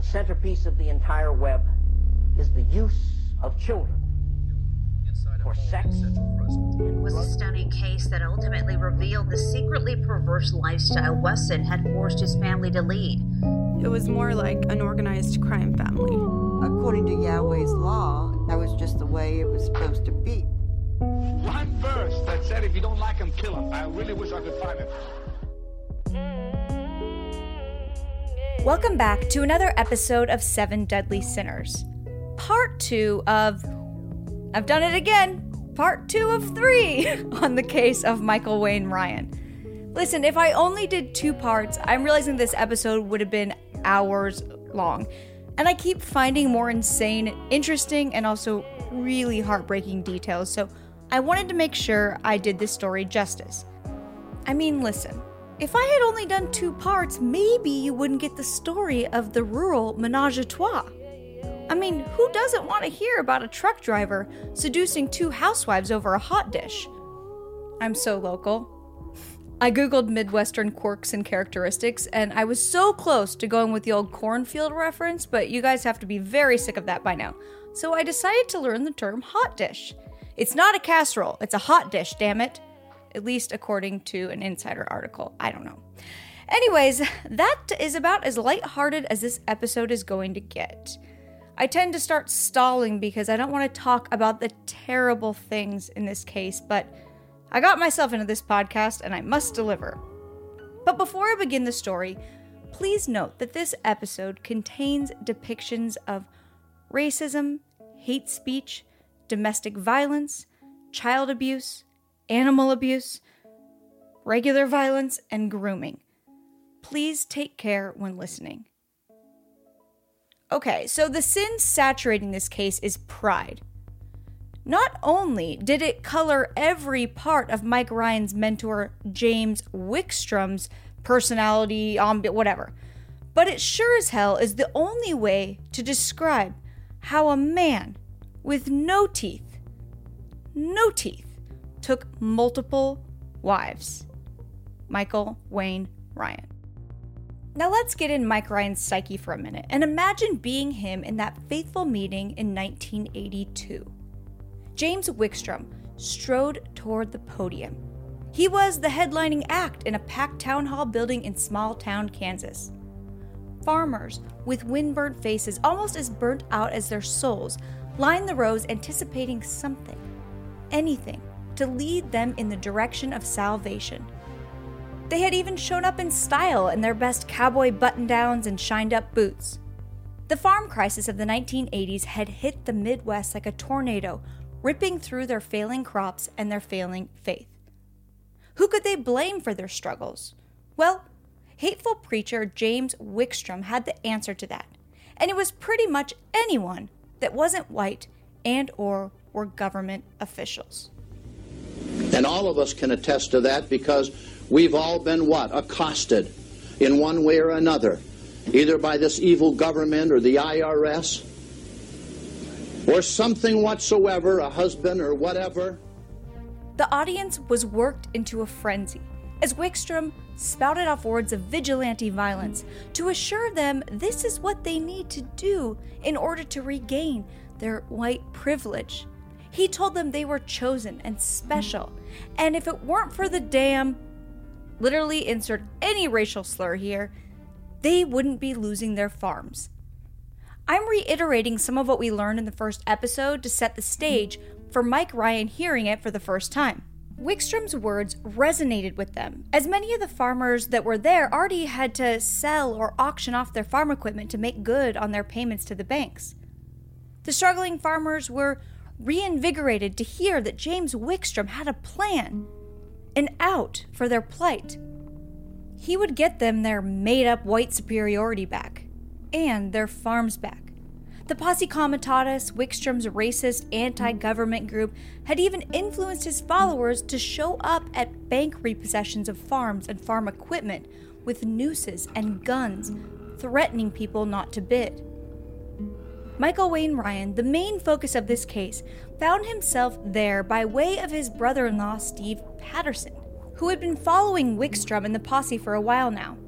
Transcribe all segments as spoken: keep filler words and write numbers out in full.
the centerpiece of the entire web is the use of children for sex. It was a stunning case that ultimately revealed the secretly perverse lifestyle Wesson had forced his family to lead. It was more like an organized crime family. According to Yahweh's law, that was just the way it was supposed to be. One verse that said, if you don't like him, kill him. I really wish I could find it. Welcome back to another episode of Seven Deadly Sinners. Part two of... I've done it again! Part two of three on the case of Michael Wayne Ryan. Listen, if I only did two parts, I'm realizing this episode would have been hours long. And I keep finding more insane, interesting, and also really heartbreaking details, so I wanted to make sure I did this story justice. I mean, listen. If I had only done two parts, maybe you wouldn't get the story of the rural menage a trois. I mean, who doesn't want to hear about a truck driver seducing two housewives over a hot dish? I'm so local. I googled Midwestern quirks and characteristics, and I was so close to going with the old cornfield reference, but you guys have to be very sick of that by now. So I decided to learn the term hot dish. It's not a casserole, it's a hot dish, damn it. At least according to an Insider article. I don't know. Anyways, that is about as lighthearted as this episode is going to get. I tend to start stalling because I don't want to talk about the terrible things in this case, but I got myself into this podcast and I must deliver. But before I begin the story, please note that this episode contains depictions of racism, hate speech, domestic violence, child abuse, animal abuse, regular violence, and grooming. Please take care when listening. Okay, so the sin saturating this case is pride. Not only did it color every part of Mike Ryan's mentor James Wickstrom's personality, um, whatever, but it sure as hell is the only way to describe how a man with no teeth, no teeth, took multiple wives. Michael Wayne Ryan. Now let's get in Mike Ryan's psyche for a minute and imagine being him in that fateful meeting in nineteen eighty-two. James Wickstrom strode toward the podium. He was the headlining act in a packed town hall building in small town Kansas. Farmers with windburnt faces, almost as burnt out as their souls, lined the rows anticipating something, anything, to lead them in the direction of salvation. They had even shown up in style in their best cowboy button-downs and shined-up boots. The farm crisis of the nineteen eighties had hit the Midwest like a tornado, ripping through their failing crops and their failing faith. Who could they blame for their struggles? Well, hateful preacher James Wickstrom had the answer to that, and it was pretty much anyone that wasn't white and or were government officials. And all of us can attest to that because we've all been what? Accosted in one way or another, either by this evil government or the I R S or something whatsoever, a husband or whatever. The audience was worked into a frenzy as Wickstrom spouted off words of vigilante violence to assure them this is what they need to do in order to regain their white privilege. He told them they were chosen and special, and if it weren't for the damn, literally insert any racial slur here, they wouldn't be losing their farms. I'm reiterating some of what we learned in the first episode to set the stage for Mike Ryan hearing it for the first time. Wickstrom's words resonated with them, as many of the farmers that were there already had to sell or auction off their farm equipment to make good on their payments to the banks. The struggling farmers were reinvigorated to hear that James Wickstrom had a plan, an out for their plight. He would get them their made-up white superiority back, and their farms back. The Posse Comitatus, Wickstrom's racist anti-government group, had even influenced his followers to show up at bank repossessions of farms and farm equipment with nooses and guns, threatening people not to bid. Michael Wayne Ryan, the main focus of this case, found himself there by way of his brother-in-law Steve Patterson, who had been following Wickstrom and the posse for a while now.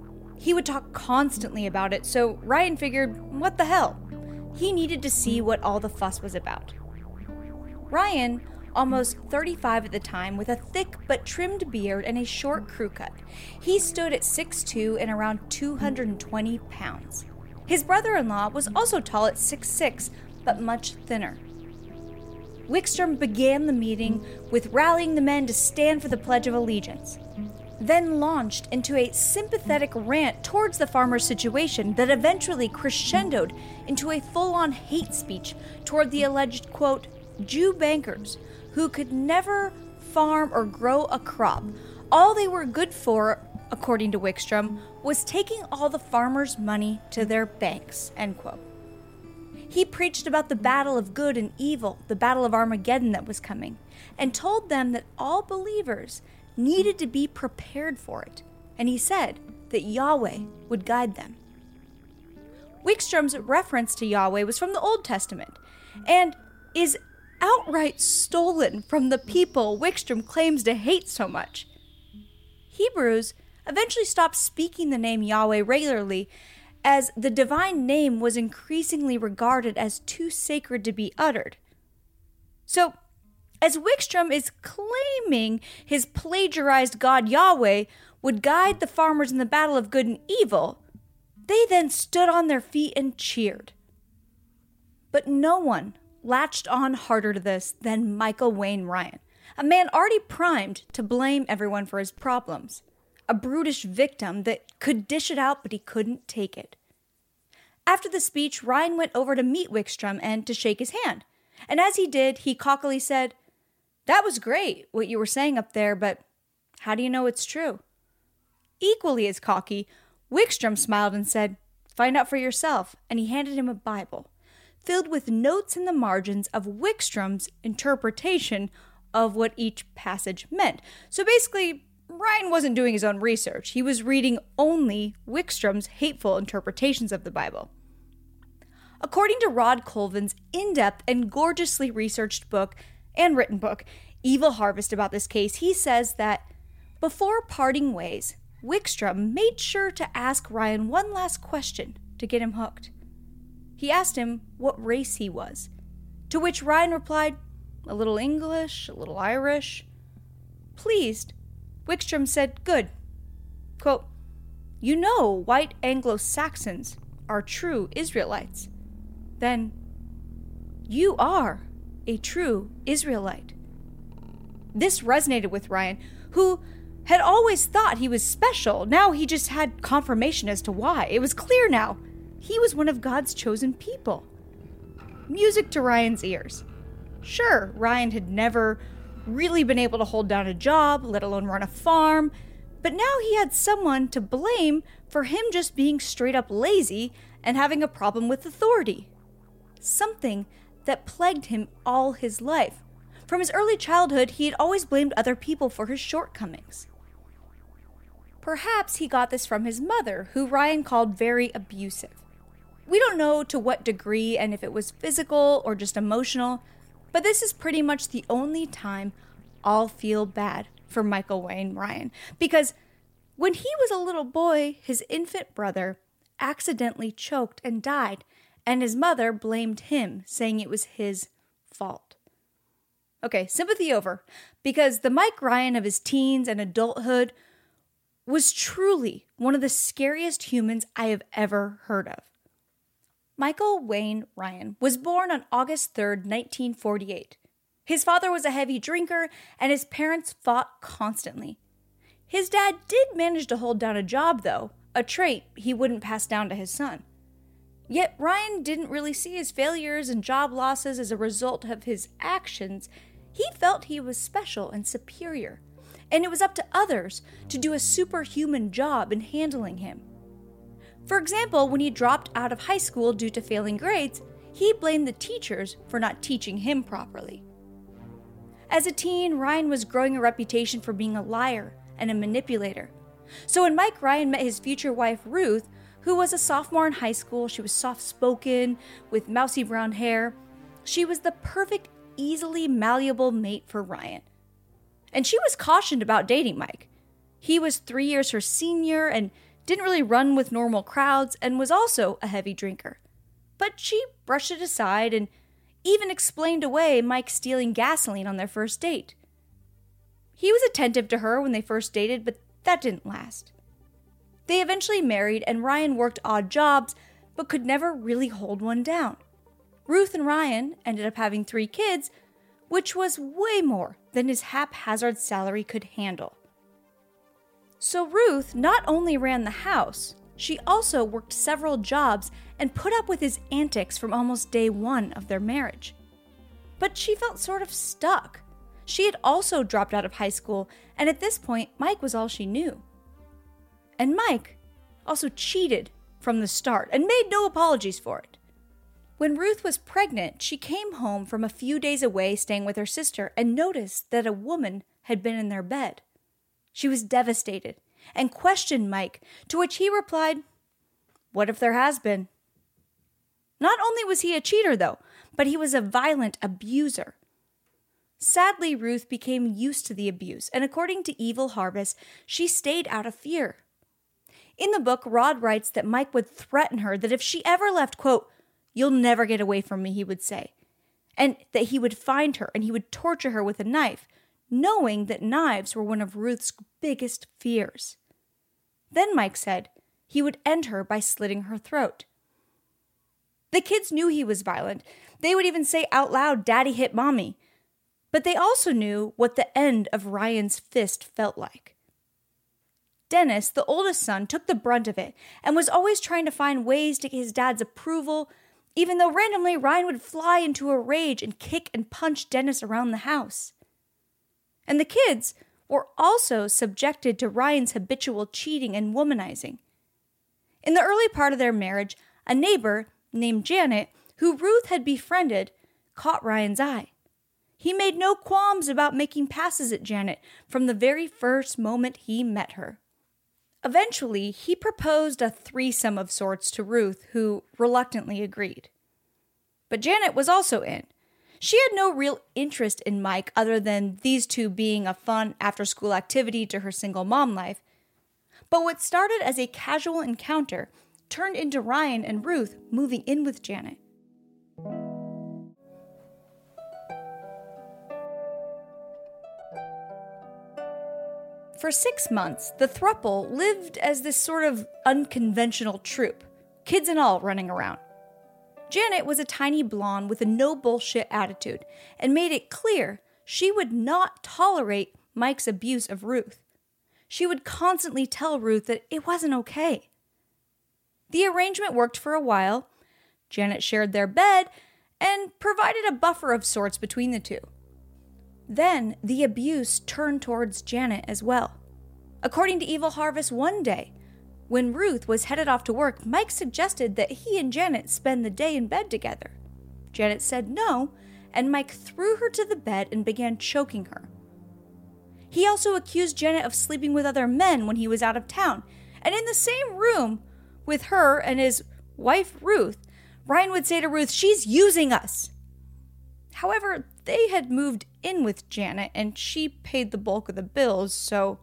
He would talk constantly about it, so Ryan figured, what the hell? He needed to see what all the fuss was about. Ryan, almost thirty-five at the time, with a thick but trimmed beard and a short crew cut. He stood at six foot two and around two hundred twenty pounds. His brother-in-law was also tall at six foot six, but much thinner. Wickstrom began the meeting with rallying the men to stand for the Pledge of Allegiance, then launched into a sympathetic rant towards the farmers' situation that eventually crescendoed into a full-on hate speech toward the alleged, quote, Jew bankers who could never farm or grow a crop. All they were good for, according to Wickstrom, was taking all the farmers' money to their banks, end quote. He preached about the battle of good and evil, the battle of Armageddon that was coming, and told them that all believers needed to be prepared for it, and he said that Yahweh would guide them. Wickstrom's reference to Yahweh was from the Old Testament, and is outright stolen from the people Wickstrom claims to hate so much. Hebrews eventually stopped speaking the name Yahweh regularly, as the divine name was increasingly regarded as too sacred to be uttered. So, as Wickstrom is claiming his plagiarized God Yahweh would guide the farmers in the battle of good and evil, they then stood on their feet and cheered. But no one latched on harder to this than Michael Wayne Ryan, a man already primed to blame everyone for his problems, a brutish victim that could dish it out but he couldn't take it. After the speech, Ryan went over to meet Wickstrom and to shake his hand, and as he did, he cockily said, "That was great, what you were saying up there, but how do you know it's true?" Equally as cocky, Wickstrom smiled and said, "Find out for yourself," and he handed him a Bible, filled with notes in the margins of Wickstrom's interpretation of what each passage meant. So basically, Ryan wasn't doing his own research. He was reading only Wickstrom's hateful interpretations of the Bible. According to Rod Colvin's in-depth and gorgeously researched book, and written book, Evil Harvest, about this case, he says that before parting ways, Wickstrom made sure to ask Ryan one last question to get him hooked. He asked him what race he was, to which Ryan replied, "A little English, a little Irish." Pleased, Wickstrom said, "Good." Quote, "You know white Anglo-Saxons are true Israelites. Then you are a true Israelite." This resonated with Ryan, who had always thought he was special. Now he just had confirmation as to why. It was clear now. He was one of God's chosen people. Music to Ryan's ears. Sure, Ryan had never really been able to hold down a job, let alone run a farm, but now he had someone to blame for him just being straight up lazy and having a problem with authority. Something that plagued him all his life. From his early childhood, he had always blamed other people for his shortcomings. Perhaps he got this from his mother, who Ryan called very abusive. We don't know to what degree and if it was physical or just emotional, but this is pretty much the only time I'll feel bad for Michael Wayne Ryan, because when he was a little boy, his infant brother accidentally choked and died, and his mother blamed him, saying it was his fault. Okay, sympathy over, because the Mike Ryan of his teens and adulthood was truly one of the scariest humans I have ever heard of. Michael Wayne Ryan was born on August third, nineteen forty-eight. His father was a heavy drinker, and his parents fought constantly. His dad did manage to hold down a job, though, a trait he wouldn't pass down to his son. Yet Ryan didn't really see his failures and job losses as a result of his actions. He felt he was special and superior, and it was up to others to do a superhuman job in handling him. For example, when he dropped out of high school due to failing grades, he blamed the teachers for not teaching him properly. As a teen, Ryan was growing a reputation for being a liar and a manipulator. So when Mike Ryan met his future wife, Ruth, who was a sophomore in high school, she was soft-spoken, with mousy brown hair. She was the perfect, easily malleable mate for Ryan. And she was cautioned about dating Mike. He was three years her senior and didn't really run with normal crowds, and was also a heavy drinker. But she brushed it aside and even explained away Mike stealing gasoline on their first date. He was attentive to her when they first dated, but that didn't last. They eventually married, and Ryan worked odd jobs, but could never really hold one down. Ruth and Ryan ended up having three kids, which was way more than his haphazard salary could handle. So Ruth not only ran the house, she also worked several jobs and put up with his antics from almost day one of their marriage. But she felt sort of stuck. She had also dropped out of high school, and at this point, Mike was all she knew. And Mike also cheated from the start and made no apologies for it. When Ruth was pregnant, she came home from a few days away staying with her sister and noticed that a woman had been in their bed. She was devastated and questioned Mike, to which he replied, "What if there has been?" Not only was he a cheater, though, but he was a violent abuser. Sadly, Ruth became used to the abuse, and according to Evil Harvest, she stayed out of fear. In the book, Rod writes that Mike would threaten her that if she ever left, quote, "You'll never get away from me," he would say, and that he would find her and he would torture her with a knife, knowing that knives were one of Ruth's biggest fears. Then Mike said he would end her by slitting her throat. The kids knew he was violent. They would even say out loud, "Daddy hit Mommy." But they also knew what the end of Ryan's fist felt like. Dennis, the oldest son, took the brunt of it and was always trying to find ways to get his dad's approval, even though randomly Ryan would fly into a rage and kick and punch Dennis around the house. And the kids were also subjected to Ryan's habitual cheating and womanizing. In the early part of their marriage, a neighbor named Janet, who Ruth had befriended, caught Ryan's eye. He made no qualms about making passes at Janet from the very first moment he met her. Eventually, he proposed a threesome of sorts to Ruth, who reluctantly agreed. But Janet was also in. She had no real interest in Mike other than these two being a fun after-school activity to her single mom life. But what started as a casual encounter turned into Ryan and Ruth moving in with Janet. For six months, the throuple lived as this sort of unconventional troupe, kids and all running around. Janet was a tiny blonde with a no-bullshit attitude and made it clear she would not tolerate Mike's abuse of Ruth. She would constantly tell Ruth that it wasn't okay. The arrangement worked for a while. Janet shared their bed and provided a buffer of sorts between the two. Then the abuse turned towards Janet as well. According to Evil Harvest, one day, when Ruth was headed off to work, Mike suggested that he and Janet spend the day in bed together. Janet said no, and Mike threw her to the bed and began choking her. He also accused Janet of sleeping with other men when he was out of town, and in the same room with her and his wife Ruth, Ryan would say to Ruth, "She's using us." However, they had moved in with Janet, and she paid the bulk of the bills, so...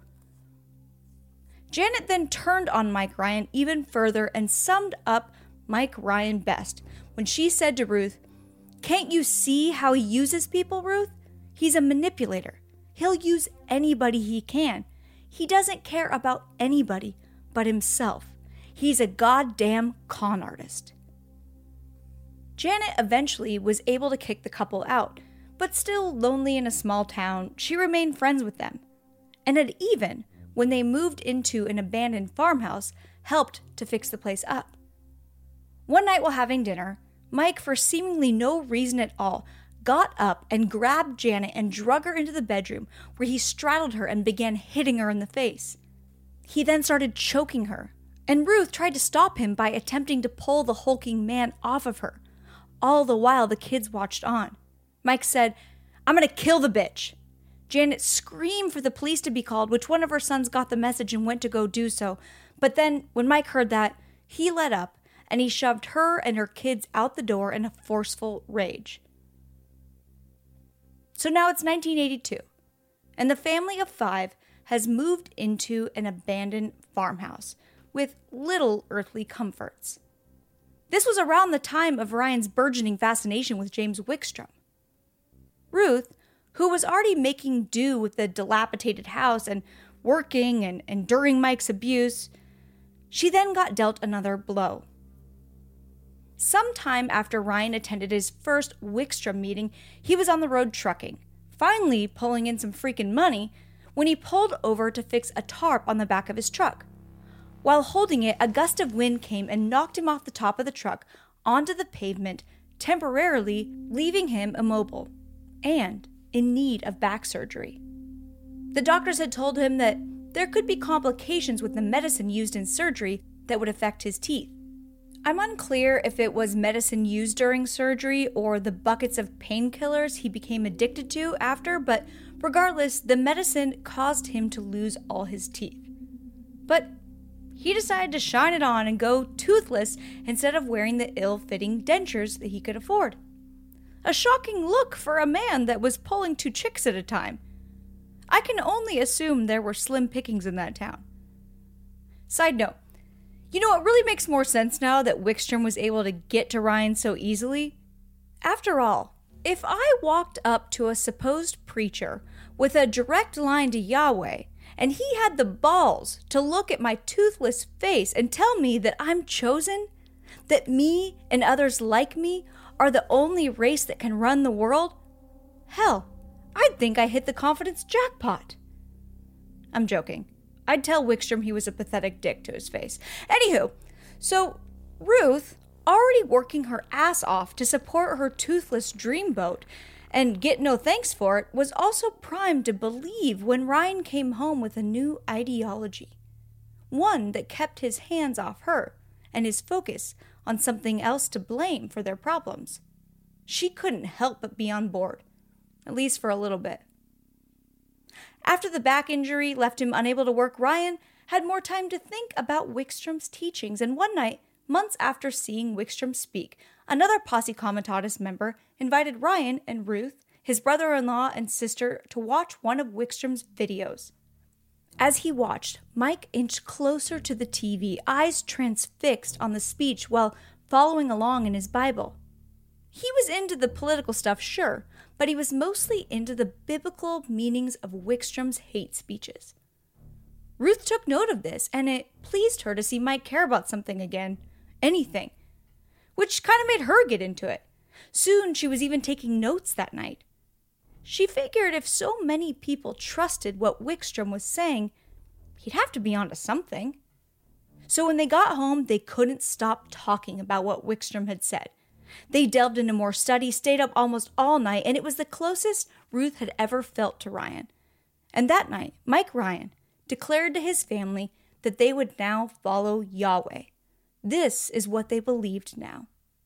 Janet then turned on Mike Ryan even further and summed up Mike Ryan best when she said to Ruth, "Can't you see how he uses people, Ruth? He's a manipulator. He'll use anybody he can. He doesn't care about anybody but himself. He's a goddamn con artist." Janet eventually was able to kick the couple out, but still lonely in a small town, she remained friends with them. And had even, when they moved into an abandoned farmhouse, helped to fix the place up. One night while having dinner, Mike, for seemingly no reason at all, got up and grabbed Janet and drug her into the bedroom, where he straddled her and began hitting her in the face. He then started choking her, and Ruth tried to stop him by attempting to pull the hulking man off of her. All the while, the kids watched on. Mike said, "I'm gonna kill the bitch." Janet screamed for the police to be called, which one of her sons got the message and went to go do so. But then, when Mike heard that, he let up, and he shoved her and her kids out the door in a forceful rage. So now it's nineteen eighty-two, and the family of five has moved into an abandoned farmhouse, with little earthly comforts. This was around the time of Ryan's burgeoning fascination with James Wickstrom. Ruth, who was already making do with the dilapidated house and working and enduring Mike's abuse, she then got dealt another blow. Sometime after Ryan attended his first Wickstrom meeting, he was on the road trucking, finally pulling in some freaking money, when he pulled over to fix a tarp on the back of his truck. While holding it, a gust of wind came and knocked him off the top of the truck onto the pavement, temporarily leaving him immobile and in need of back surgery. The doctors had told him that there could be complications with the medicine used in surgery that would affect his teeth. I'm unclear if it was medicine used during surgery or the buckets of painkillers he became addicted to after, but regardless, the medicine caused him to lose all his teeth. But he decided to shine it on and go toothless instead of wearing the ill-fitting dentures that he could afford. A shocking look for a man that was pulling two chicks at a time. I can only assume there were slim pickings in that town. Side note, you know, it really makes more sense now that Wickstrom was able to get to Ryan so easily. After all, if I walked up to a supposed preacher with a direct line to Yahweh, and he had the balls to look at my toothless face and tell me that I'm chosen, that me and others like me are the only race that can run the world, hell, I'd think I hit the confidence jackpot. I'm joking. I'd tell Wickstrom he was a pathetic dick to his face. Anywho, so Ruth, already working her ass off to support her toothless dreamboat and get no thanks for it, was also primed to believe when Ryan came home with a new ideology. One that kept his hands off her and his focus on something else to blame for their problems. She couldn't help but be on board, at least for a little bit. After the back injury left him unable to work, Ryan had more time to think about Wickstrom's teachings, and one night, months after seeing Wickstrom speak, another Posse Comitatus member invited Ryan and Ruth, his brother-in-law and sister, to watch one of Wickstrom's videos. As he watched, Mike inched closer to the T V, eyes transfixed on the speech while following along in his Bible. He was into the political stuff, sure, but he was mostly into the biblical meanings of Wickstrom's hate speeches. Ruth took note of this, and it pleased her to see Mike care about something again. Anything. Which kind of made her get into it. Soon she was even taking notes that night. She figured if so many people trusted what Wickstrom was saying, he'd have to be onto something. So when they got home, they couldn't stop talking about what Wickstrom had said. They delved into more study, stayed up almost all night, and it was the closest Ruth had ever felt to Ryan. And that night, Mike Ryan declared to his family that they would now follow Yahweh. This is what they believed now.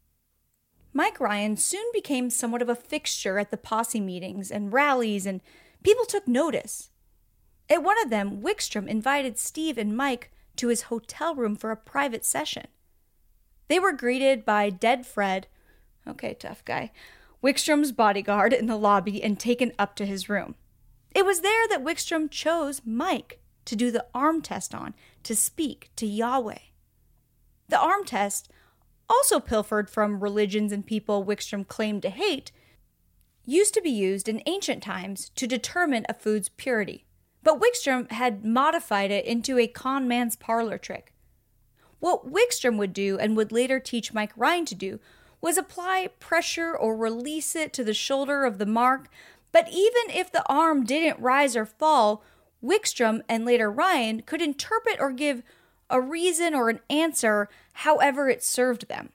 Mike Ryan soon became somewhat of a fixture at the posse meetings and rallies, and people took notice. At one of them, Wickstrom invited Steve and Mike to his hotel room for a private session. They were greeted by Dead Fred, okay, tough guy, Wickstrom's bodyguard, in the lobby and taken up to his room. It was there that Wickstrom chose Mike to do the arm test on, to speak to Yahweh. The arm test, also pilfered from religions and people Wickstrom claimed to hate, used to be used in ancient times to determine a food's purity, but Wickstrom had modified it into a con man's parlor trick. What Wickstrom would do, and would later teach Mike Ryan to do, was apply pressure or release it to the shoulder of the mark, but even if the arm didn't rise or fall, Wickstrom and later Ryan could interpret or give a reason or an answer however it served them.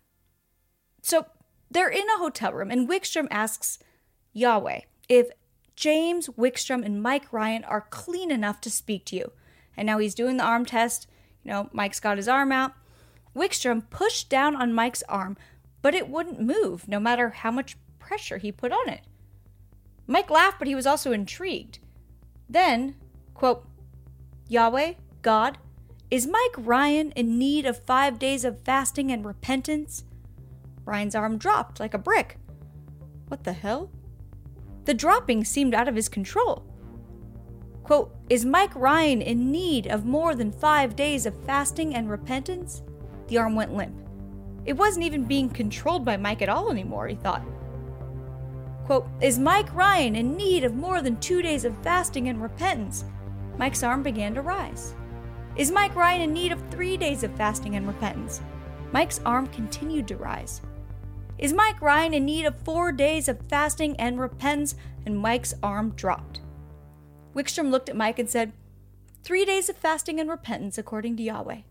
So they're in a hotel room, and Wickstrom asks Yahweh if James Wickstrom and Mike Ryan are clean enough to speak to you. And now he's doing the arm test. You know, Mike's got his arm out. Wickstrom pushed down on Mike's arm, but it wouldn't move no matter how much pressure he put on it. Mike laughed, but he was also intrigued. Then, quote, Yahweh, God, is Mike Ryan in need of five days of fasting and repentance? Ryan's arm dropped like a brick. What the hell? The dropping seemed out of his control. Quote, "Is Mike Ryan in need of more than five days of fasting and repentance?" The arm went limp. It wasn't even being controlled by Mike at all anymore, he thought. Quote, "Is Mike Ryan in need of more than two days of fasting and repentance?" Mike's arm began to rise. "Is Mike Ryan in need of three days of fasting and repentance?" Mike's arm continued to rise. "Is Mike Ryan in need of four days of fasting and repentance?" And Mike's arm dropped. Wickstrom looked at Mike and said, "Three days of fasting and repentance according to Yahweh."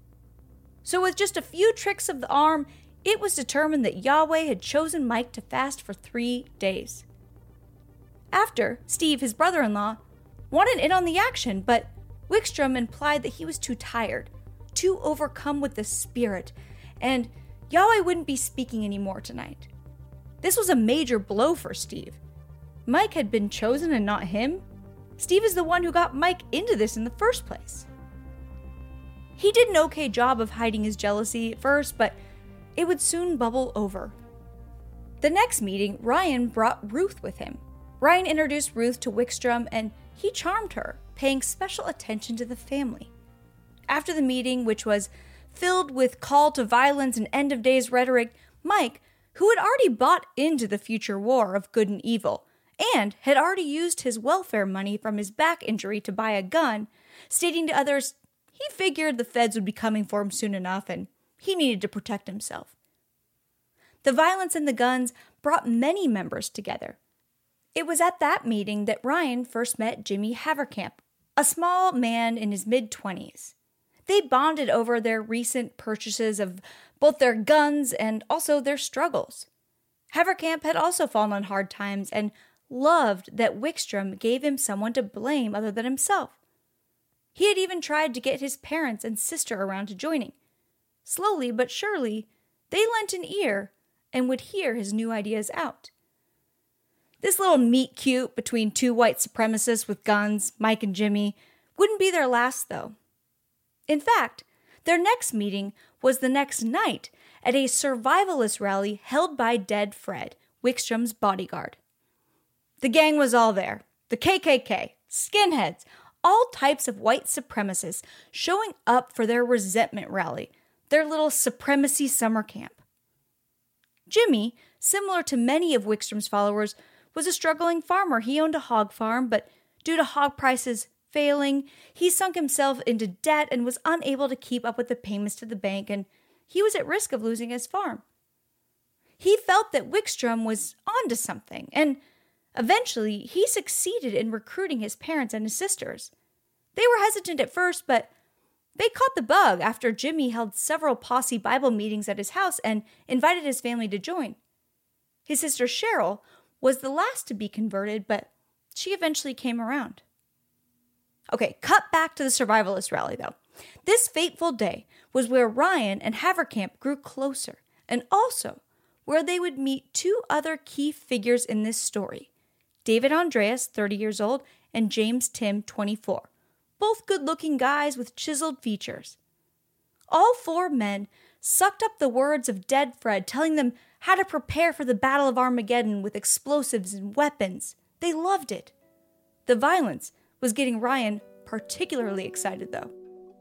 So with just a few tricks of the arm, it was determined that Yahweh had chosen Mike to fast for three days. After, Steve, his brother-in-law, wanted in on the action, but Wickstrom implied that he was too tired, too overcome with the Spirit, and Yahweh wouldn't be speaking anymore tonight. This was a major blow for Steve. Mike had been chosen and not him. Steve is the one who got Mike into this in the first place. He did an okay job of hiding his jealousy at first, but it would soon bubble over. The next meeting, Ryan brought Ruth with him. Ryan introduced Ruth to Wickstrom, and he charmed her, paying special attention to the family. After the meeting, which was filled with call to violence and end-of-days rhetoric, Mike, who had already bought into the future war of good and evil, and had already used his welfare money from his back injury to buy a gun, stating to others he figured the feds would be coming for him soon enough and he needed to protect himself. The violence and the guns brought many members together. It was at that meeting that Ryan first met Jimmy Haverkamp, a small man in his mid-twenties. They bonded over their recent purchases of both their guns and also their struggles. Haverkamp had also fallen on hard times and loved that Wickstrom gave him someone to blame other than himself. He had even tried to get his parents and sister around to joining. Slowly but surely, they lent an ear and would hear his new ideas out. This little meet-cute between two white supremacists with guns, Mike and Jimmy, wouldn't be their last, though. In fact, their next meeting was the next night at a survivalist rally held by Dead Fred, Wickstrom's bodyguard. The gang was all there. The K K K, skinheads, all types of white supremacists showing up for their resentment rally, their little supremacy summer camp. Jimmy, similar to many of Wickstrom's followers, was a struggling farmer. He owned a hog farm, but due to hog prices failing, he sunk himself into debt and was unable to keep up with the payments to the bank, and he was at risk of losing his farm. He felt that Wickstrom was onto something, and eventually he succeeded in recruiting his parents and his sisters. They were hesitant at first, but they caught the bug after Jimmy held several posse Bible meetings at his house and invited his family to join. His sister Cheryl was the last to be converted, but she eventually came around. Okay, cut back to the survivalist rally, though. This fateful day was where Ryan and Haverkamp grew closer, and also where they would meet two other key figures in this story. David Andreas, thirty years old, and James Tim, twenty-four. Both good-looking guys with chiseled features. All four men sucked up the words of Dead Fred, telling them how to prepare for the Battle of Armageddon with explosives and weapons. They loved it. The violence was getting Ryan particularly excited, though.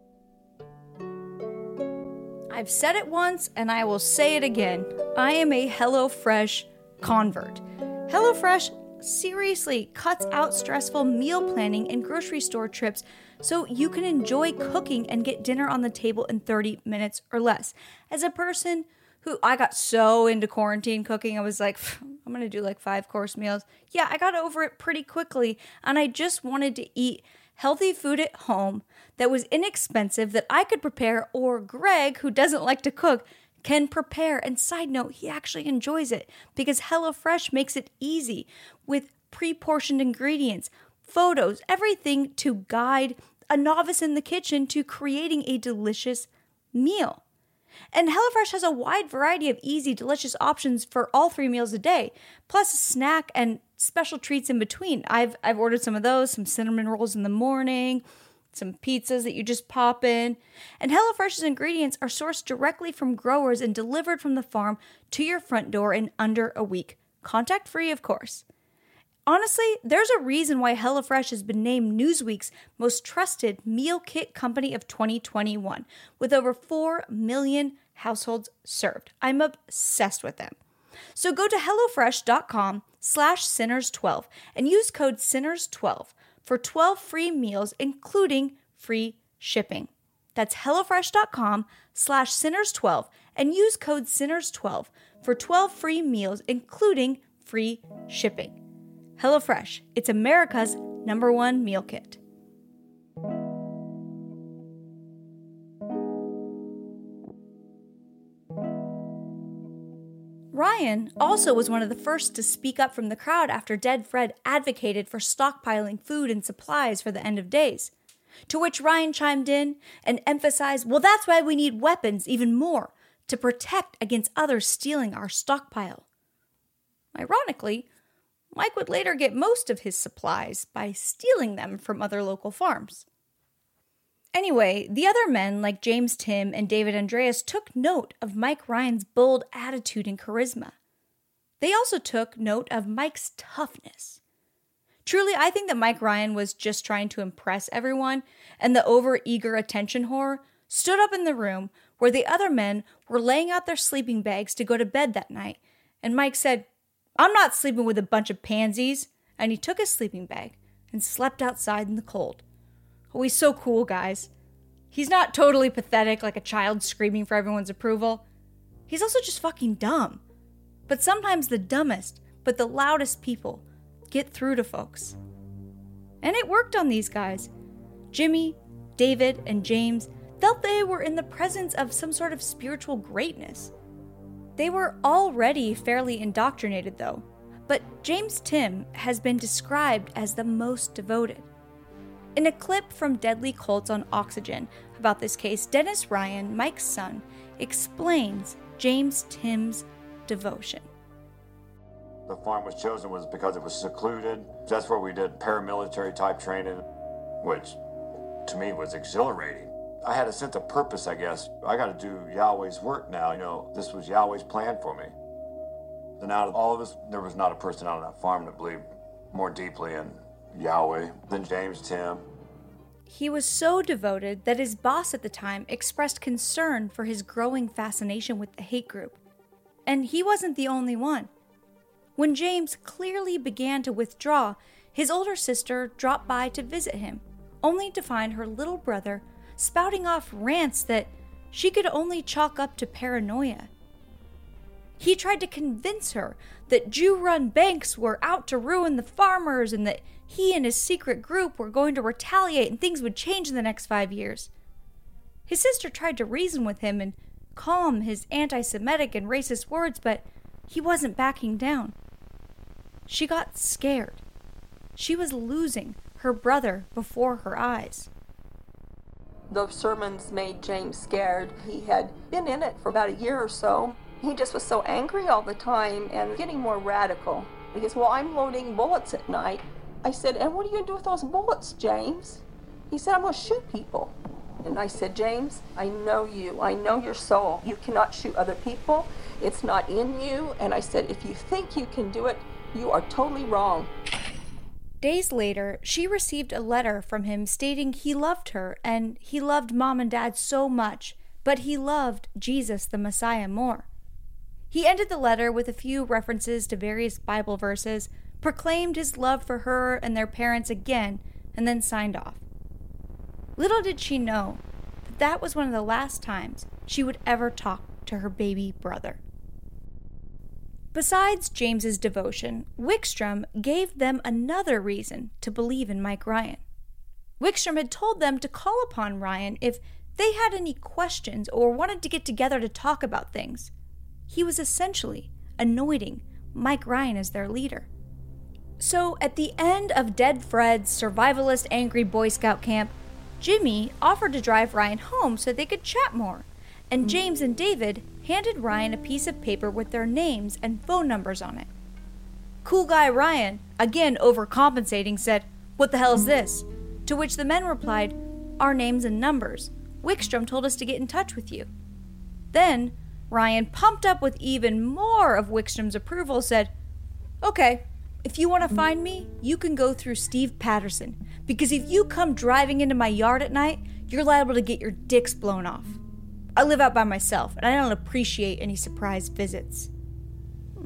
I've said it once, and I will say it again. I am a HelloFresh convert. HelloFresh seriously cuts out stressful meal planning and grocery store trips so you can enjoy cooking and get dinner on the table in thirty minutes or less. As a person who, I got so into quarantine cooking, I was like, I'm going to do like five course meals. Yeah, I got over it pretty quickly, and I just wanted to eat healthy food at home that was inexpensive, that I could prepare, or Greg, who doesn't like to cook, can prepare. And side note, he actually enjoys it because HelloFresh makes it easy with pre-portioned ingredients, photos, everything to guide a novice in the kitchen to creating a delicious meal. And HelloFresh has a wide variety of easy, delicious options for all three meals a day, plus a snack and special treats in between. I've I've ordered some of those, some cinnamon rolls in the morning, some pizzas that you just pop in. And HelloFresh's ingredients are sourced directly from growers and delivered from the farm to your front door in under a week. Contact free, of course. Honestly, there's a reason why HelloFresh has been named Newsweek's most trusted meal kit company of twenty twenty-one, with over four million households served. I'm obsessed with them. So go to HelloFresh.com slash Sinners12 and use code Sinners twelve for twelve free meals, including free shipping. That's HelloFresh.com slash Sinners12 and use code Sinners twelve for twelve free meals, including free shipping. HelloFresh, it's America's number one meal kit. Ryan also was one of the first to speak up from the crowd after Dead Fred advocated for stockpiling food and supplies for the end of days. To which Ryan chimed in and emphasized, well, that's why we need weapons even more, to protect against others stealing our stockpile. Ironically, Mike would later get most of his supplies by stealing them from other local farms. Anyway, the other men like James Timm and David Andreas took note of Mike Ryan's bold attitude and charisma. They also took note of Mike's toughness. Truly, I think that Mike Ryan was just trying to impress everyone, and the over-eager attention whore stood up in the room where the other men were laying out their sleeping bags to go to bed that night, and Mike said, "I'm not sleeping with a bunch of pansies," and he took his sleeping bag and slept outside in the cold. Oh, he's so cool, guys. He's not totally pathetic like a child screaming for everyone's approval. He's also just fucking dumb. But sometimes the dumbest, but the loudest people get through to folks. And it worked on these guys. Jimmy, David, and James felt they were in the presence of some sort of spiritual greatness. They were already fairly indoctrinated, though, but James Timm has been described as the most devoted. In a clip from Deadly Cults on Oxygen about this case, Dennis Ryan, Mike's son, explains James Timm's devotion. The farm was chosen was because it was secluded. That's where we did paramilitary type training, which to me was exhilarating. I had a sense of purpose, I guess. I got to do Yahweh's work now. You know, this was Yahweh's plan for me. And out of all of us, there was not a person out on that farm that believed more deeply in Yahweh than James Timm. He was so devoted that his boss at the time expressed concern for his growing fascination with the hate group. And he wasn't the only one. When James clearly began to withdraw, his older sister dropped by to visit him, only to find her little brother spouting off rants that she could only chalk up to paranoia. He tried to convince her that Jew-run banks were out to ruin the farmers and that he and his secret group were going to retaliate and things would change in the next five years. His sister tried to reason with him and calm his anti-Semitic and racist words, but he wasn't backing down. She got scared. She was losing her brother before her eyes. Those sermons made James scared. He had been in it for about a year or so. He just was so angry all the time and getting more radical. He goes, well, I'm loading bullets at night. I said, and what are you going to do with those bullets, James? He said, I'm going to shoot people. And I said, James, I know you. I know your soul. You cannot shoot other people. It's not in you. And I said, if you think you can do it, you are totally wrong. Days later, she received a letter from him stating he loved her and he loved Mom and Dad so much, but he loved Jesus the Messiah more. He ended the letter with a few references to various Bible verses, proclaimed his love for her and their parents again, and then signed off. Little did she know that that was one of the last times she would ever talk to her baby brother. Besides James's devotion, Wickstrom gave them another reason to believe in Mike Ryan. Wickstrom had told them to call upon Ryan if they had any questions or wanted to get together to talk about things. He was essentially anointing Mike Ryan as their leader. So at the end of Dead Fred's survivalist angry Boy Scout camp, Jimmy offered to drive Ryan home so they could chat more, and James and David handed Ryan a piece of paper with their names and phone numbers on it. Cool guy Ryan, again overcompensating, said, "What the hell is this?" To which the men replied, "Our names and numbers. Wickstrom told us to get in touch with you." Then Ryan, pumped up with even more of Wickstrom's approval, said, "Okay, If you want to find me, you can go through Steve Patterson, because if you come driving into my yard at night, you're liable to get your dicks blown off. I live out by myself, and I don't appreciate any surprise visits. Hmm.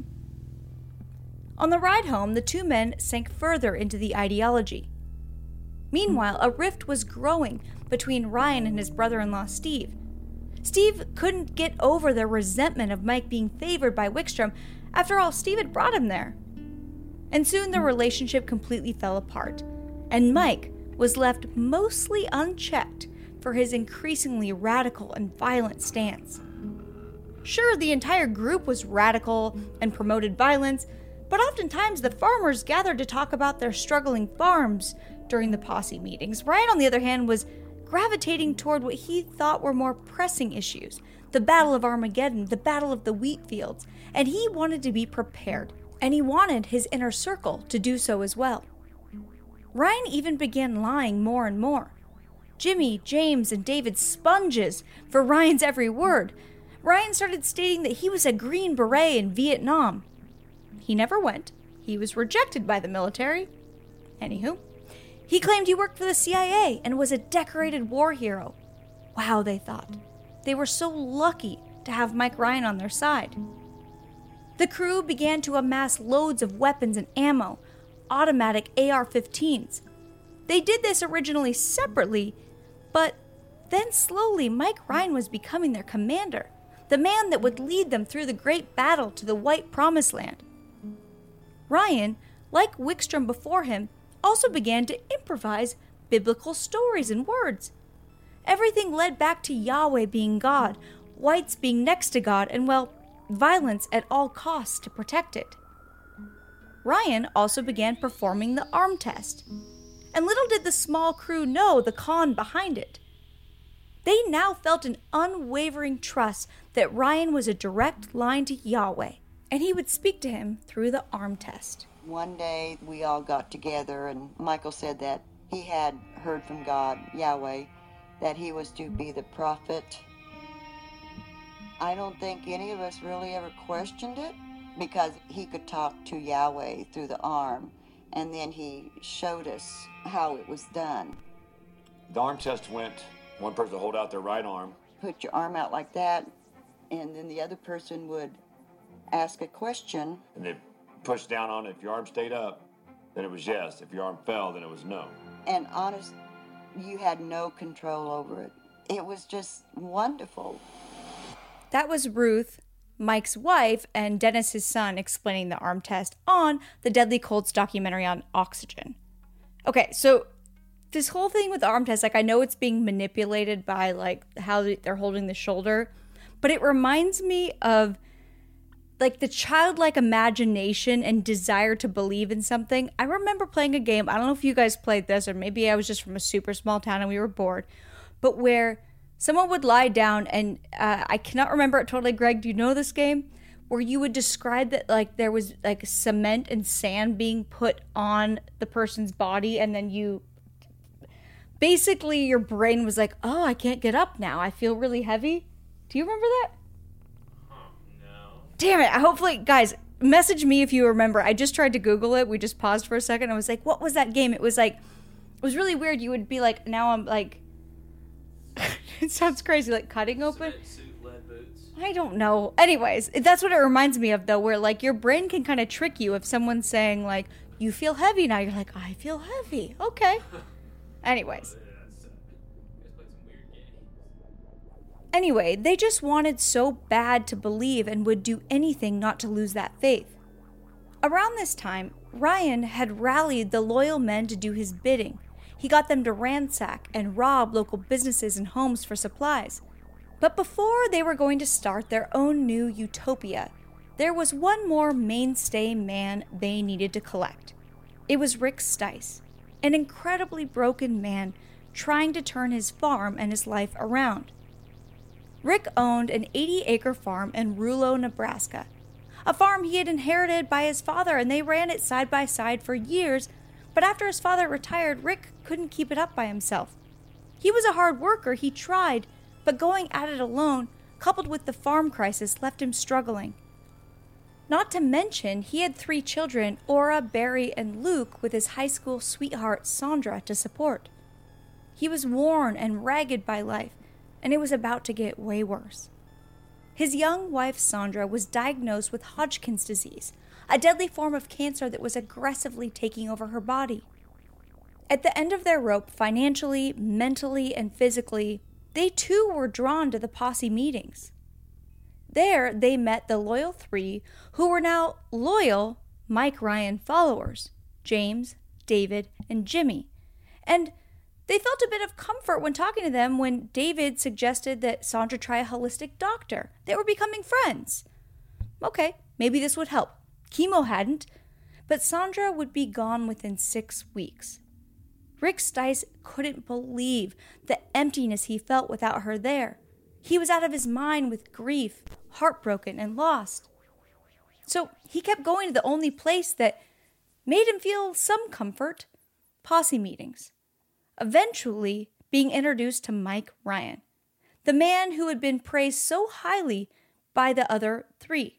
On the ride home, the two men sank further into the ideology. Meanwhile, a rift was growing between Ryan and his brother-in-law, Steve. Steve couldn't get over the resentment of Mike being favored by Wickstrom. After all, Steve had brought him there. And soon the relationship completely fell apart, and Mike was left mostly unchecked for his increasingly radical and violent stance. Sure, the entire group was radical and promoted violence, but oftentimes the farmers gathered to talk about their struggling farms during the posse meetings. Ryan, on the other hand, was gravitating toward what he thought were more pressing issues, the Battle of Armageddon, the Battle of the Wheat Fields, and he wanted to be prepared, and he wanted his inner circle to do so as well. Ryan even began lying more and more. Jimmy, James, and David sponges for Ryan's every word. Ryan started stating that he was a Green Beret in Vietnam. He never went. He was rejected by the military. Anywho, he claimed he worked for the C I A and was a decorated war hero. Wow, they thought. They were so lucky to have Mike Ryan on their side. The crew began to amass loads of weapons and ammo, automatic A R fifteens. They did this originally separately, but then slowly Mike Ryan was becoming their commander, the man that would lead them through the great battle to the White Promised Land. Ryan, like Wickstrom before him, also began to improvise biblical stories and words. Everything led back to Yahweh being God, whites being next to God, and, well, violence at all costs to protect it. Ryan also began performing the arm test, and little did the small crew know the con behind it. They now felt an unwavering trust that Ryan was a direct line to Yahweh, and he would speak to him through the arm test. One day we all got together, and Michael said that he had heard from God, Yahweh, that he was to be the prophet. I don't think any of us really ever questioned it, because he could talk to Yahweh through the arm, and then he showed us how it was done. The arm test went, one person would hold out their right arm. Put your arm out like that, and then the other person would ask a question. And they pushed down on it. If your arm stayed up, then it was yes. If your arm fell, then it was no. And honest, you had no control over it. It was just wonderful. That was Ruth, Mike's wife, and Dennis, his son, explaining the arm test on the Deadly Cults documentary on Oxygen. Okay, so this whole thing with the arm test, like, I know it's being manipulated by, like, how they're holding the shoulder, but it reminds me of, like, the childlike imagination and desire to believe in something. I remember playing a game, I don't know if you guys played this, or maybe I was just from a super small town and we were bored, but where someone would lie down and uh, I cannot remember it totally. Greg, do you know this game? Where you would describe that, like, there was like cement and sand being put on the person's body, and then you basically your brain was like, oh, I can't get up now. I feel really heavy. Do you remember that? Huh, no. Damn it. Hopefully, guys, message me if you remember. I just tried to Google it. We just paused for a second. I was like, what was that game? It was like, it was really weird. You would be like, now I'm like, it sounds crazy, like cutting open. Cement suit, lead boots. I don't know. Anyways, that's what it reminds me of, though, where, like, your brain can kind of trick you if someone's saying, like, you feel heavy now. You're like, I feel heavy. Okay. Anyways. Anyway, they just wanted so bad to believe and would do anything not to lose that faith. Around this time, Ryan had rallied the loyal men to do his bidding. He got them to ransack and rob local businesses and homes for supplies. But before they were going to start their own new utopia, there was one more mainstay man they needed to collect. It was Rick Stice, an incredibly broken man trying to turn his farm and his life around. Rick owned an eighty-acre farm in Rulo, Nebraska, a farm he had inherited by his father, and they ran it side by side for years. But after his father retired, Rick couldn't keep it up by himself. He was a hard worker, he tried, but going at it alone, coupled with the farm crisis, left him struggling. Not to mention, he had three children, Aura, Barry, and Luke, with his high school sweetheart, Sandra, to support. He was worn and ragged by life, and it was about to get way worse. His young wife, Sandra, was diagnosed with Hodgkin's disease, a deadly form of cancer that was aggressively taking over her body. At the end of their rope, financially, mentally, and physically, they too were drawn to the posse meetings. There, they met the loyal three who were now loyal Mike Ryan followers, James, David, and Jimmy. And they felt a bit of comfort when talking to them when David suggested that Sandra try a holistic doctor. They were becoming friends. Okay, maybe this would help. Chemo hadn't, but Sandra would be gone within six weeks. Rick Stice couldn't believe the emptiness he felt without her there. He was out of his mind with grief, heartbroken, and lost. So he kept going to the only place that made him feel some comfort, posse meetings. Eventually being introduced to Mike Ryan, the man who had been praised so highly by the other three.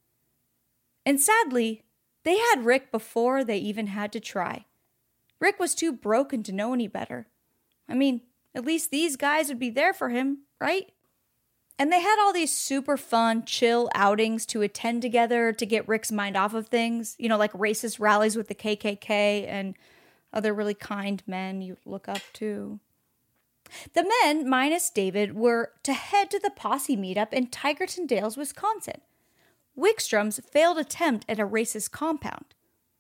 And sadly, they had Rick before they even had to try. Rick was too broken to know any better. I mean, at least these guys would be there for him, right? And they had all these super fun, chill outings to attend together to get Rick's mind off of things, you know, like racist rallies with the K K K and other really kind men you look up to. The men, minus David, were to head to the posse meetup in Tigerton Dales, Wisconsin, Wickstrom's failed attempt at a racist compound.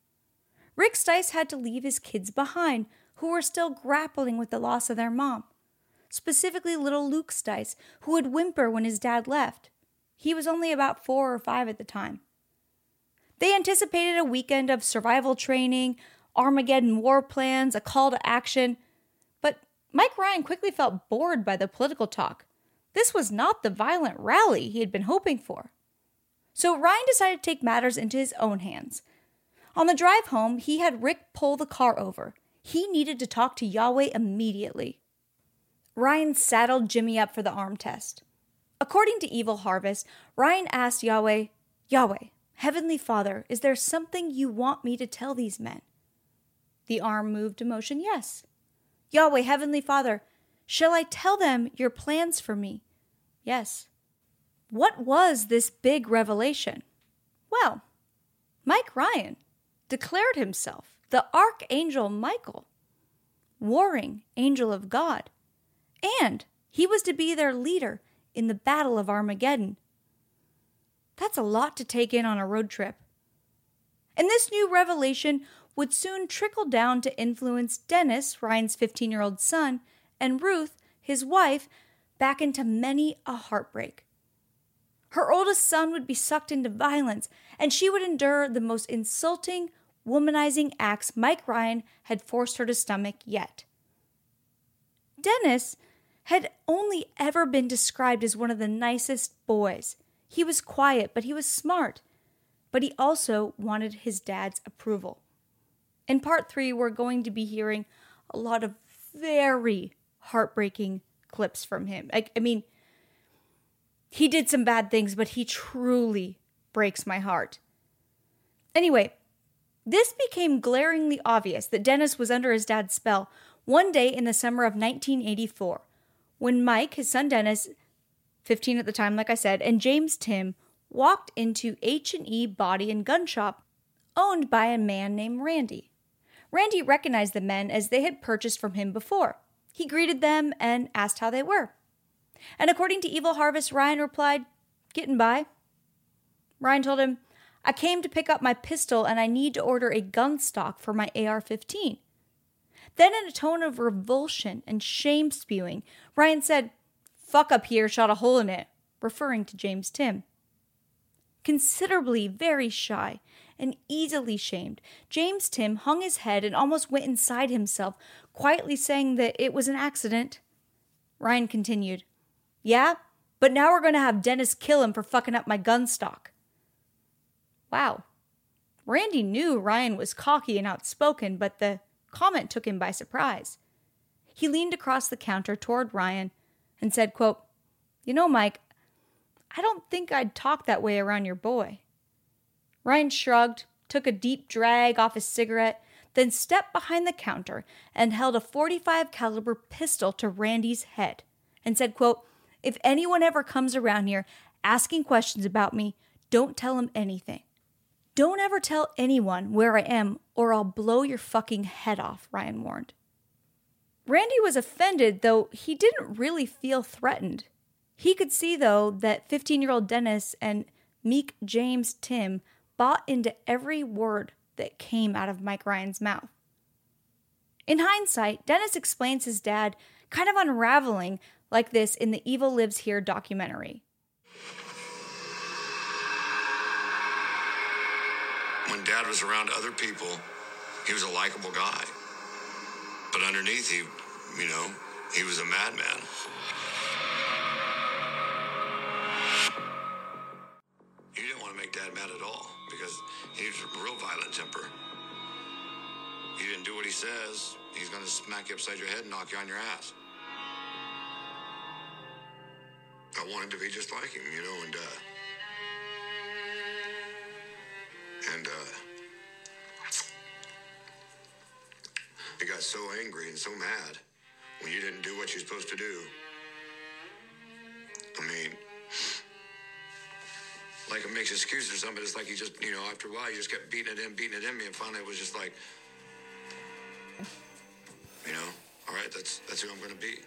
Rick Stice had to leave his kids behind, who were still grappling with the loss of their mom, specifically little Luke Stice, who would whimper when his dad left. He was only about four or five at the time. They anticipated a weekend of survival training, Armageddon war plans, a call to action, but Mike Ryan quickly felt bored by the political talk. This was not the violent rally he had been hoping for. So Ryan decided to take matters into his own hands. On the drive home, he had Rick pull the car over. He needed to talk to Yahweh immediately. Ryan saddled Jimmy up for the arm test. According to Evil Harvest, Ryan asked Yahweh, Yahweh, Heavenly Father, is there something you want me to tell these men? The arm moved to motion, yes. Yahweh, Heavenly Father, shall I tell them your plans for me? Yes. What was this big revelation? Well, Mike Ryan declared himself the Archangel Michael, warring angel of God, and he was to be their leader in the Battle of Armageddon. That's a lot to take in on a road trip. And this new revelation would soon trickle down to influence Dennis, Ryan's fifteen-year-old son, and Ruth, his wife, back into many a heartbreak. Her oldest son would be sucked into violence, and she would endure the most insulting, womanizing acts Mike Ryan had forced her to stomach yet. Dennis had only ever been described as one of the nicest boys. He was quiet, but he was smart. But he also wanted his dad's approval. In part three, we're going to be hearing a lot of very heartbreaking clips from him. I, I mean, he did some bad things, but he truly breaks my heart. Anyway, this became glaringly obvious that Dennis was under his dad's spell one day in the summer of nineteen eighty-four, when Mike, his son Dennis, fifteen at the time, like I said, and James Tim walked into H and E Body and Gun Shop, owned by a man named Randy. Randy recognized the men as they had purchased from him before. He greeted them and asked how they were. And according to Evil Harvest, Ryan replied, "Getting by." Ryan told him, "I came to pick up my pistol and I need to order a gun stock for my A R fifteen. Then in a tone of revulsion and shame spewing, Ryan said, "Fuck up here shot a hole in it," referring to James Tim. Considerably very shy and easily shamed, James Tim hung his head and almost went inside himself, quietly saying that it was an accident. Ryan continued, "Yeah, but now we're going to have Dennis kill him for fucking up my gun stock." Wow. Randy knew Ryan was cocky and outspoken, but the comment took him by surprise. He leaned across the counter toward Ryan and said, quote, "You know, Mike, I don't think I'd talk that way around your boy." Ryan shrugged, took a deep drag off his cigarette, then stepped behind the counter and held a forty-five caliber pistol to Randy's head and said, quote, "If anyone ever comes around here asking questions about me, don't tell them anything. Don't ever tell anyone where I am or I'll blow your fucking head off," Ryan warned. Randy was offended, though he didn't really feel threatened. He could see, though, that fifteen-year-old Dennis and meek James Tim bought into every word that came out of Mike Ryan's mouth. In hindsight, Dennis explains his dad kind of unraveling like this in the Evil Lives Here documentary. When Dad was around other people, he was a likable guy. But underneath, he, you know, he was a madman. He didn't want to make Dad mad at all because he was a real violent temper. He didn't do what he says, he's going to smack you upside your head and knock you on your ass. I wanted to be just like him, you know, and, uh... And, uh... he got so angry and so mad when you didn't do what you're supposed to do. I mean... like it makes excuses or something, it's like you just, you know, after a while, you just kept beating it in, beating it in me, and finally it was just like... you know, all right, that's that's who I'm going to be.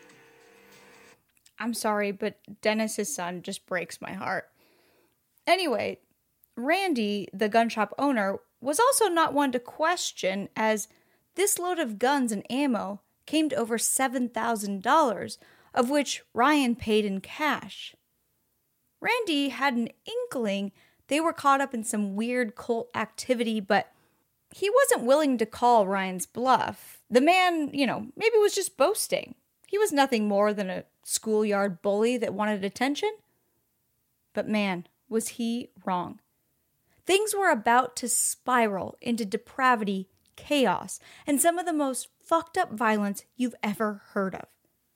I'm sorry, but Dennis's son just breaks my heart. Anyway, Randy, the gun shop owner, was also not one to question, as this load of guns and ammo came to over seven thousand dollars, of which Ryan paid in cash. Randy had an inkling they were caught up in some weird cult activity, but he wasn't willing to call Ryan's bluff. The man, you know, maybe was just boasting. He was nothing more than a schoolyard bully that wanted attention. But man, was he wrong. Things were about to spiral into depravity, chaos, and some of the most fucked up violence you've ever heard of.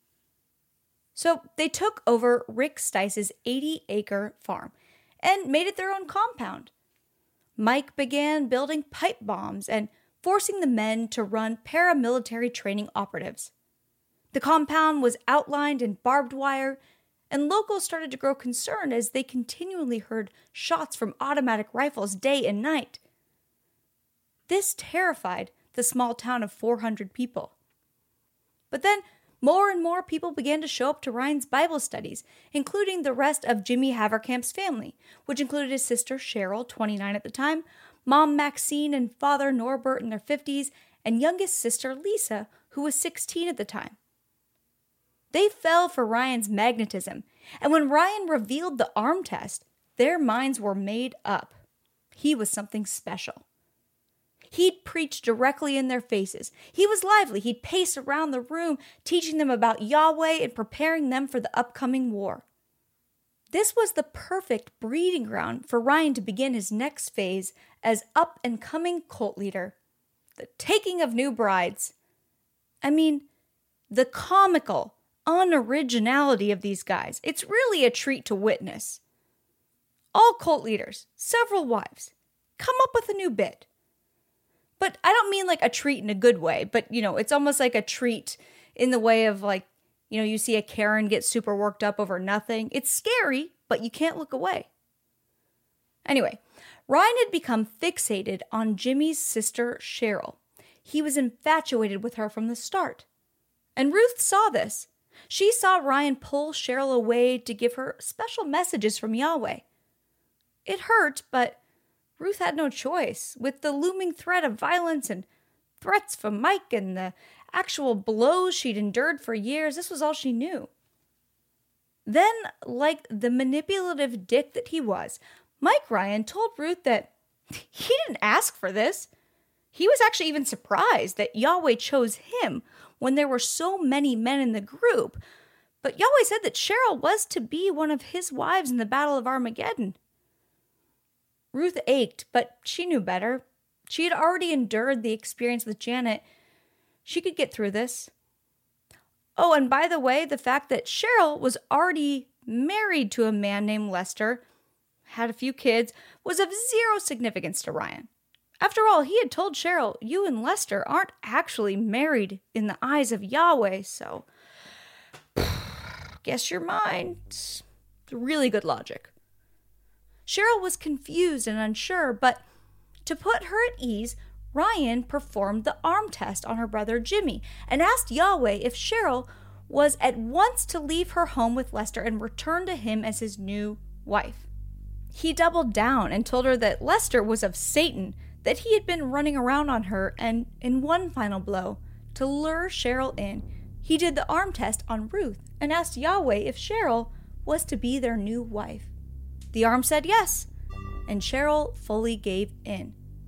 So they took over Rick Stice's eighty-acre farm and made it their own compound. Mike began building pipe bombs and forcing the men to run paramilitary training operatives. The compound was outlined in barbed wire, and locals started to grow concerned as they continually heard shots from automatic rifles day and night. This terrified the small town of four hundred people. But then more and more people began to show up to Ryan's Bible studies, including the rest of Jimmy Haverkamp's family, which included his sister Cheryl, twenty-nine at the time, Mom Maxine and Father Norbert in their fifties, and youngest sister Lisa, who was sixteen at the time. They fell for Ryan's magnetism, and when Ryan revealed the arm test, their minds were made up. He was something special. He'd preach directly in their faces. He was lively. He'd pace around the room, teaching them about Yahweh and preparing them for the upcoming war. This was the perfect breeding ground for Ryan to begin his next phase as up-and-coming cult leader, the taking of new brides. I mean, the comical unoriginality of these guys. It's really a treat to witness. All cult leaders, several wives, come up with a new bit. But I don't mean like a treat in a good way, but, you know, it's almost like a treat in the way of like, you know, you see a Karen get super worked up over nothing. It's scary, but you can't look away. Anyway, Ryan had become fixated on Jimmy's sister, Cheryl. He was infatuated with her from the start. And Ruth saw this. She saw Ryan pull Cheryl away to give her special messages from Yahweh. It hurt, but Ruth had no choice. With the looming threat of violence and threats from Mike and the actual blows she'd endured for years, this was all she knew. Then, like the manipulative dick that he was, Mike Ryan told Ruth that he didn't ask for this. He was actually even surprised that Yahweh chose him when there were so many men in the group. But Yahweh said that Cheryl was to be one of his wives in the Battle of Armageddon. Ruth ached, but she knew better. She had already endured the experience with Janet. She could get through this. Oh, and by the way, the fact that Cheryl was already married to a man named Lester had a few kids, was of zero significance to Ryan. After all, he had told Cheryl, you and Lester aren't actually married in the eyes of Yahweh, so guess you're mine. It's really good logic. Cheryl was confused and unsure, but to put her at ease, Ryan performed the arm test on her brother Jimmy and asked Yahweh if Cheryl was at once to leave her home with Lester and return to him as his new wife. He doubled down and told her that Lester was of Satan, that he had been running around on her, and in one final blow, to lure Cheryl in, he did the arm test on Ruth and asked Yahweh if Cheryl was to be their new wife. The arm said yes, and Cheryl fully gave in.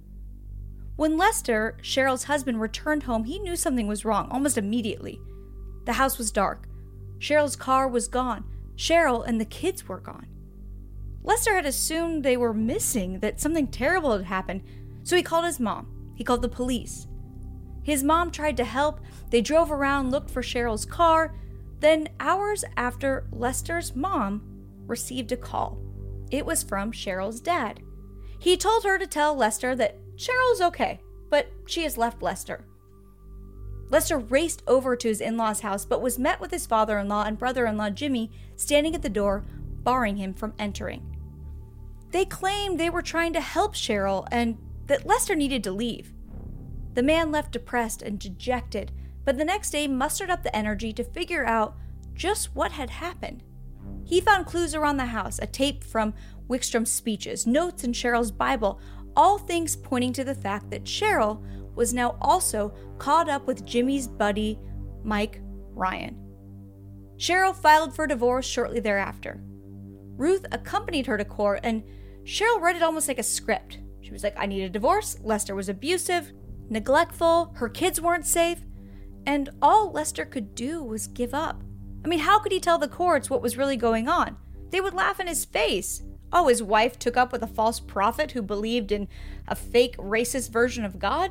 When Lester, Cheryl's husband, returned home, he knew something was wrong almost immediately. The house was dark. Cheryl's car was gone. Cheryl and the kids were gone. Lester had assumed they were missing, that something terrible had happened, so he called his mom. He called the police. His mom tried to help. They drove around, looked for Cheryl's car. Then, hours after, Lester's mom received a call. It was from Cheryl's dad. He told her to tell Lester that Cheryl is okay, but she has left Lester. Lester raced over to his in-laws' house, but was met with his father-in-law and brother-in-law Jimmy standing at the door, barring him from entering. They claimed they were trying to help Cheryl and that Lester needed to leave. The man left depressed and dejected, but the next day mustered up the energy to figure out just what had happened. He found clues around the house, a tape from Wickstrom's speeches, notes in Cheryl's Bible, all things pointing to the fact that Cheryl was now also caught up with Jimmy's buddy, Mike Ryan. Cheryl filed for divorce shortly thereafter. Ruth accompanied her to court, and Cheryl read it almost like a script. She was like, I need a divorce, Lester was abusive, neglectful, her kids weren't safe, and all Lester could do was give up. I mean, how could he tell the courts what was really going on? They would laugh in his face. Oh, his wife took up with a false prophet who believed in a fake racist version of God?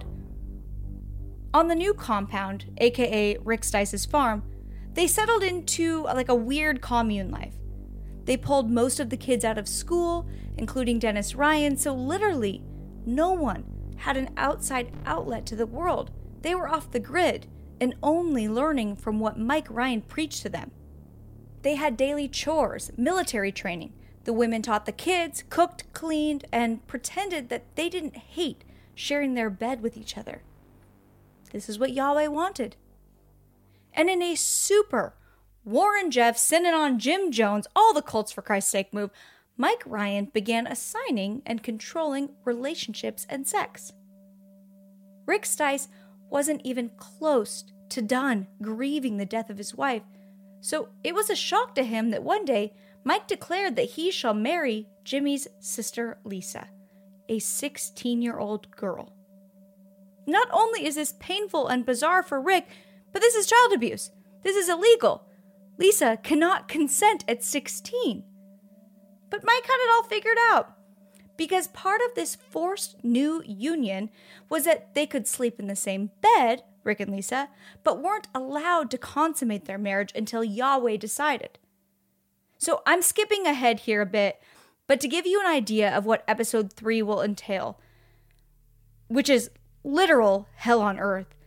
On the new compound, aka Rick Stice's farm, they settled into like a weird commune life. They pulled most of the kids out of school, including Dennis Ryan, so literally no one had an outside outlet to the world. They were off the grid and only learning from what Mike Ryan preached to them. They had daily chores, military training. The women taught the kids, cooked, cleaned, and pretended that they didn't hate sharing their bed with each other. This is what Yahweh wanted. And in a super Warren Jeff, Synanon, Jim Jones, all the Cults for Christ's sake move, Mike Ryan began assigning and controlling relationships and sex. Rick Stice wasn't even close to done grieving the death of his wife, so it was a shock to him that one day Mike declared that he shall marry Jimmy's sister Lisa, a sixteen-year-old girl. Not only is this painful and bizarre for Rick, but this is child abuse. This is illegal. Lisa cannot consent at sixteen. But Mike had it all figured out, because part of this forced new union was that they could sleep in the same bed, Rick and Lisa, but weren't allowed to consummate their marriage until Yahweh decided. So I'm skipping ahead here a bit, but to give you an idea of what episode three will entail, which is literal hell on earth.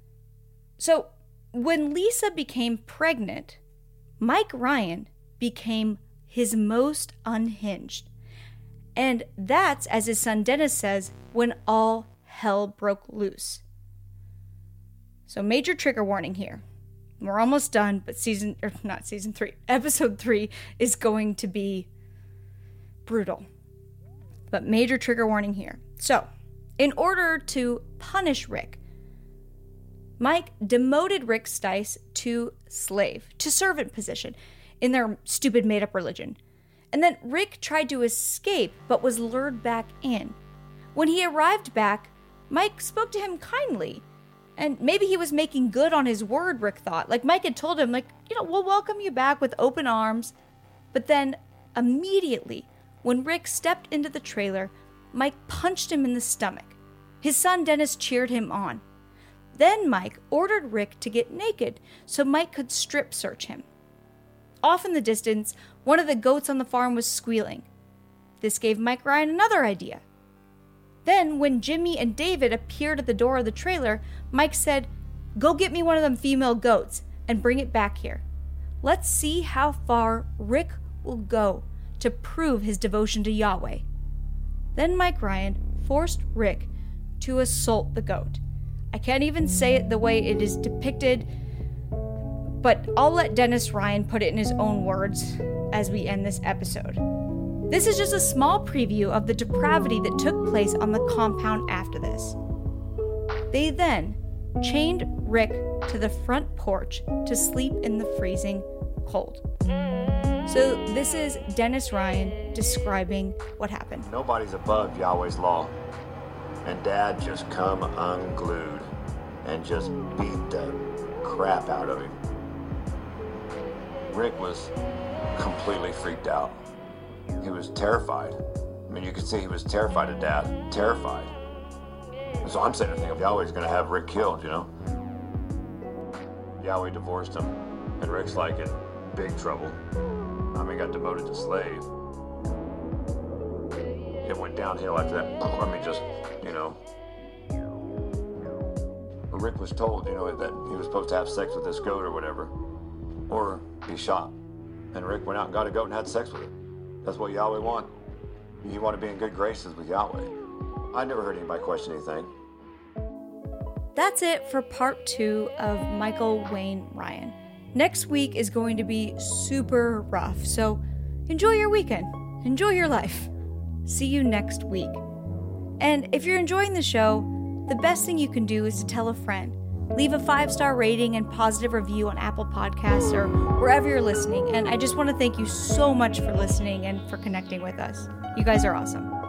So when Lisa became pregnant, Mike Ryan became his most unhinged. And that's, as his son Dennis says, when all hell broke loose. So major trigger warning here. We're almost done, but season, or not season three, episode three is going to be brutal. But major trigger warning here. So, in order to punish Rick, Mike demoted Rick Stice to slave, to servant position in their stupid made-up religion. And then Rick tried to escape, but was lured back in. When he arrived back, Mike spoke to him kindly. And maybe he was making good on his word, Rick thought. Like Mike had told him, like, you know, we'll welcome you back with open arms. But then, immediately, when Rick stepped into the trailer, Mike punched him in the stomach. His son Dennis cheered him on. Then Mike ordered Rick to get naked so Mike could strip search him. Off in the distance, one of the goats on the farm was squealing. This gave Mike Ryan another idea. Then, when Jimmy and David appeared at the door of the trailer, Mike said, "Go get me one of them female goats and bring it back here. Let's see how far Rick will go to prove his devotion to Yahweh." Then Mike Ryan forced Rick to assault the goat. I can't even say it the way it is depicted, but I'll let Dennis Ryan put it in his own words as we end this episode. This is just a small preview of the depravity that took place on the compound after this. They then chained Rick to the front porch to sleep in the freezing cold. So this is Dennis Ryan describing what happened. Nobody's above Yahweh's law. And Dad just come unglued and just beat the crap out of him. Rick was completely freaked out. He was terrified. I mean, you could see he was terrified of Dad. Terrified. So I'm sitting there thinking, Yahweh's going to have Rick killed, you know? Yahweh divorced him, and Rick's like in big trouble. I mean, got demoted to slave. It went downhill after that. I mean, just, you know. Rick was told, you know, that he was supposed to have sex with this goat or whatever, or be shot. And Rick went out and got a goat and had sex with it. That's what Yahweh wants. You want to be in good graces with Yahweh. I never heard anybody question anything. That's it for part two of Michael Wayne Ryan. Next week is going to be super rough, so enjoy your weekend. Enjoy your life. See you next week. And if you're enjoying the show, the best thing you can do is to tell a friend. Leave a five-star rating and positive review on Apple Podcasts or wherever you're listening. And I just want to thank you so much for listening and for connecting with us. You guys are awesome.